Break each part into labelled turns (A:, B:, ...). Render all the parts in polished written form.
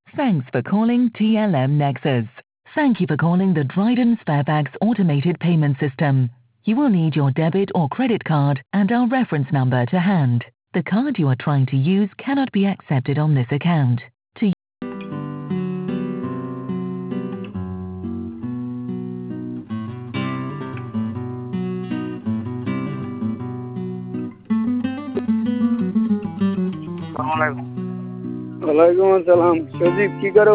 A: Thanks for calling TLM Nexus. Thank you for calling the Dryden Sparebags automated payment system. You will need your debit or credit card and our reference number to hand. The card you are trying to use cannot be accepted on this account. To
B: वालेकुम अस्सलाम। शोजीब की करो?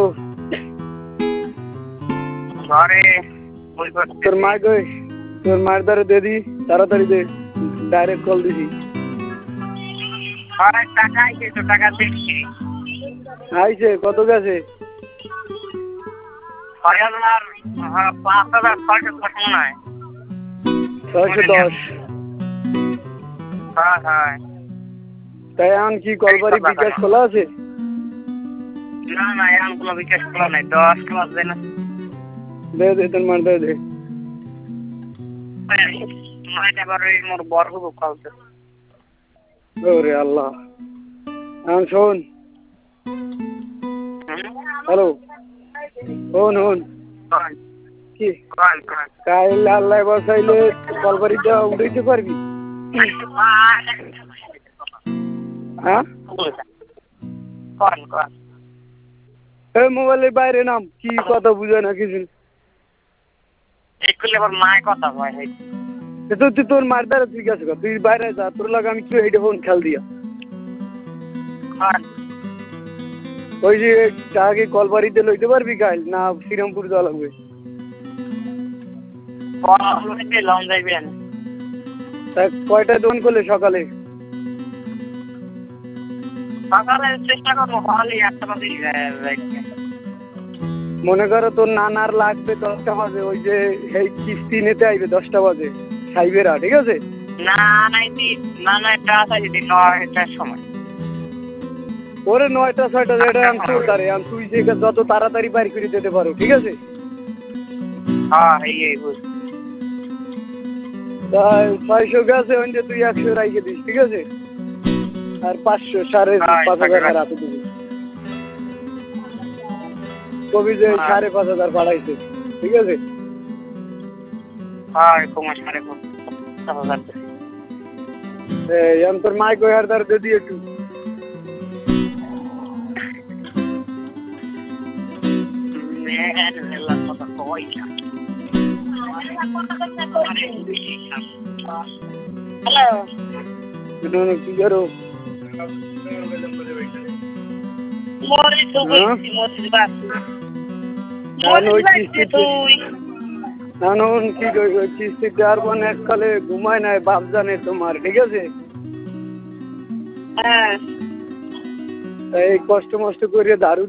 B: তোর মা কই? তোর মার দ্বারা দে দি, তাড়াতাড়ি দে, ডাইরেক্ট কল দিছি।
C: টাকা আইছে তো, টাকা দেখছি।
B: আইছে কত গেছে? 610।
C: হ্যাঁ।
B: তাই এখন কি কলবাড়ি বিকাশ খোলা আছে?
C: না এখন কোনো বিকাশ খোলা নাই, 10 ক্লাস দেয় না।
B: দে তোর মার দে।
C: এবার ওই মোর বড় হবো কালকে।
B: ওরে আল্লাহ। এখন শোন, হ্যালো, শোন কি কাল আল্লাহ বসাইলে কলবাড়িটা উঠাইতে পারবি? হ্যাঁ, এই মোবাইলের বাইরে নাম, কি কথা বুঝে না কিছু। তুই তোর মার দ্বারা তুই গেছে, তুই বাইরে যা, তোর লাগে আমি কি এইটা ফোন খেল দিয়া। ওই যে টাকা কলবাড়িতে লইতে পারবি কাল, না শ্রীরামপুর যাওয়া লাগবে? কয়টায় দোকান করলে? সকালে
C: চেষ্টা করবো,
B: মনে করো তোর নানার লাগবে 10টা বাজে, ওই যে এই কিস্তি নিতে আইবে 10টা বাজে সাইবেরা, ঠিক আছে? ওরে 9টা 6টা যেটা তোর দ্বারে, তুই যে যত তাড়াতাড়ি বাইর করে দিতে পারো, ঠিক আছে? তাই 600 গেছে, ওইটা তুই 100 রাইখে দিস, ঠিক আছে? আর 500 5,500 হাতে দিবি। কবি যে 5,500 বাড়াইছে, ঠিক আছে? তোর মাইক ওই হার দ্বার দিয়ে একটু কি করো? কিস্তি দেওয়ার পর এককালে ঘুমায় নাই, বাপ জানে তোমার, ঠিক আছে? এই কষ্ট মষ্ট করে দারু